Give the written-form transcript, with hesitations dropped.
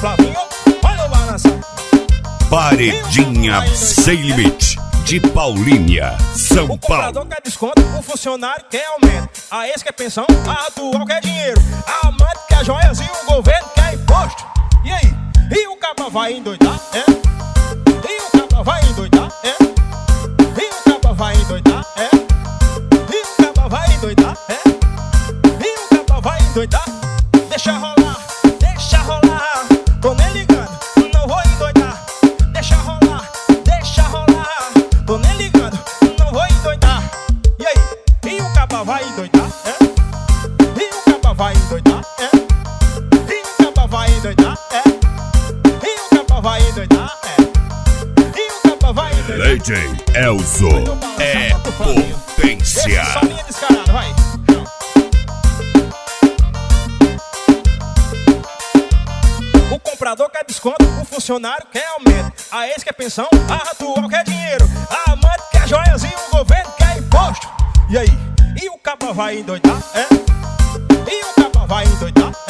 Flavinho, olha o balançar. Paredinha Sem Limite, de Paulínia, São O comprador Paulo. quer desconto, o funcionário quer aumento, a ex quer pensão, a atual quer dinheiro, a amante quer joias e o governo quer imposto. E aí? E o caba vai endoidar, é? E o caba vai endoidar, é? E o caba vai endoidar, é? E o caba vai endoidar, é? E o caba vai endoidar. Deixa rolar, tô nem ligando, não vou endoidar. Deixa rolar, tô nem ligando, não vou endoidar. E aí? E o caba vai endoidar, é? E o caba vai endoidar, é? E o caba vai endoidar, é? E o caba vai endoidar, é? E o caba vai endoidar. DJ Elzo é potência. Esse só linha descarada, vai. O comprador quer desconto, o funcionário quer aumento, a ex quer pensão, a atual quer dinheiro, a amante quer joias e o governo quer imposto. E aí? E o caba vai endoidar, é? E o caba vai endoidar,